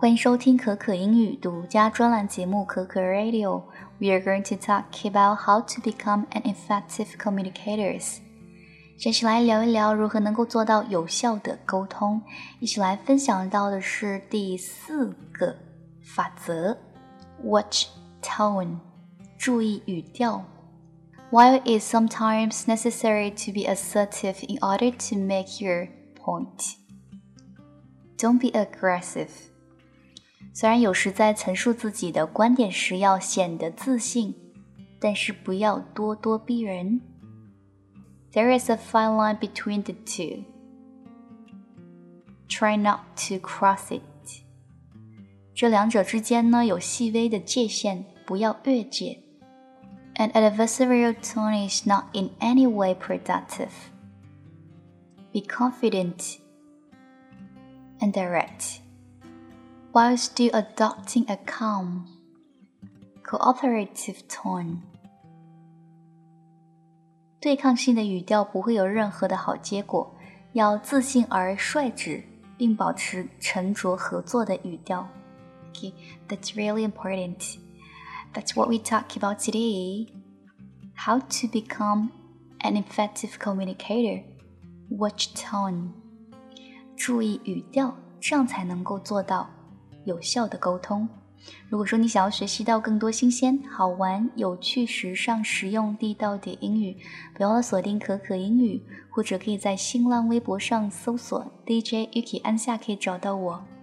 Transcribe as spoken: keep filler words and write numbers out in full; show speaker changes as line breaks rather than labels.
欢迎收听可可英语独家专栏节目可可 Radio. We are going to talk about how to become an effective communicators. 这是来聊一聊如何能够做到有效的沟通。一起来分享到的是第四个法则 Watch tone. 注意语调。While it is sometimes necessary to be assertive in order to make your point, don't be aggressive. 虽然有时在陈述自己的观点时要显得自信，但是不要咄咄逼人。There is a fine line between the two. Try not to cross it. 这两者之间呢，有细微的界限，不要越界。An adversarial tone is not in any way productive. Be confident and direct, while still adopting a calm, cooperative tone. 对抗性的语调不会有任何的好结果，要自信而率直，并保持沉着合作的语调。Okay, that's really important. That's what we talk about today. How to become an effective communicator. Watch tone. 注意语调，这样才能够做到有效的沟通。如果说你想要学习到更多新鲜、好玩、有趣、时尚、实用、地道的英语，不要忘了锁定可可英语，或者可以在新浪微博上搜索 D J Yuki 按下可以找到我。